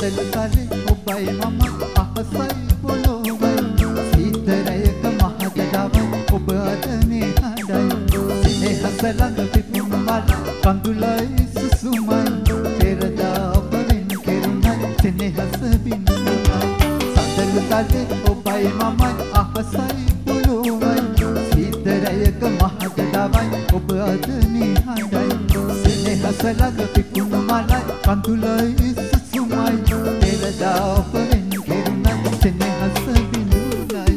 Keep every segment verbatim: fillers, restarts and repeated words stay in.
සඳලු තලේ ඔබයි මම අහසයි පොළොවයි සීතරයක මහදඩවයි ඔබ අදනේ හඬයි සිනහස ළඟ පිපුණු මල කඳුලයි සුසුමයි පෙරදා ඔබ වෙන කෙරුණයි සිනහස බිඳුනයි සඳලු තලේ ඔබයි මමයි අහසයි පොළොවයි සීතරයක මහදඩවයි ඔබ අදනේ හඬයි සිනහස ළඟ පිපුණු මල කඳුලයි සුසුමයි පෙරදා ඔබ වෙන කෙරුණයි සිනහස බිඳුනයි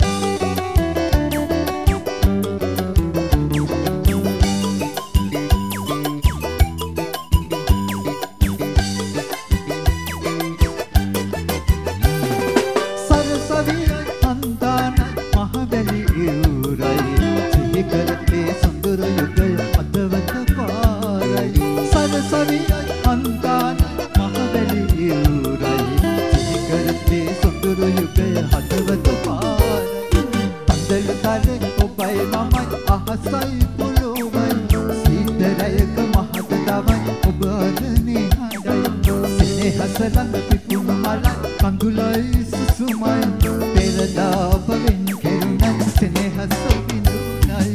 සරසවිය අන්දාන මහවැලි ඉවුරයි සිහි කරතේ සොඳුරු යුගය අදවත පාරයි සරසවිය අන්දාන මහවැලි ඉවුරයි සිහි කරතේ සොඳුරු යුගය අදවත පාරයි සඳලු තලේ ඔබයි මමයි අහසයි පොළොවයි සීතරයක මහදඩවයි ඔබ අදනේ හඬයි සිනහස ළඟ පිපුණු මල කඳුලයි සුසුමයි පෙරදා ඔබ වෙන කෙරුණයි සිනහස බිඳුනයි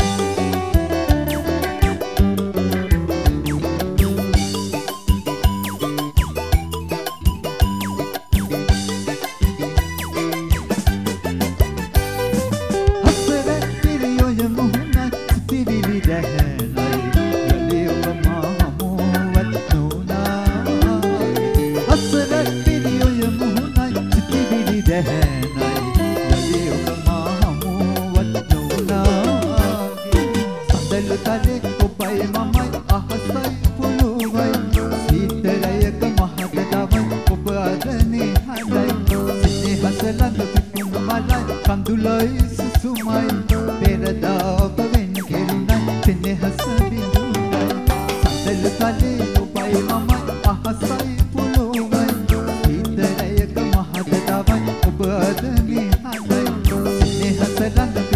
හසර පිරියොය මුහුණ සිතිවිලි දැහැනයි යලි ඔබ මා හමුවත් නොනා හසර පිරියොය මුහුණයි සිතිවිලි දැහැනයි යලි ඔබ මා හමුවත් නොනා සඳලු තලේ ඔබයි මමයි අහසයි පොළොවයි සීතරයක මහදඩවයි ඔබ අදනේ හඬයි සිනහස ළඟ පිපුණු මලයි කඳුලයි සුසුමයි පෙරදා ඔබ වෙන කෙරුණයි සිනහස බිඳුනයි සඳලු තලේ ඔබයි මමයි අහසයි පොළොවයි සීතරයක මහදඩවයි ඔබ අදනේ හඬයි සිනහස ළඟ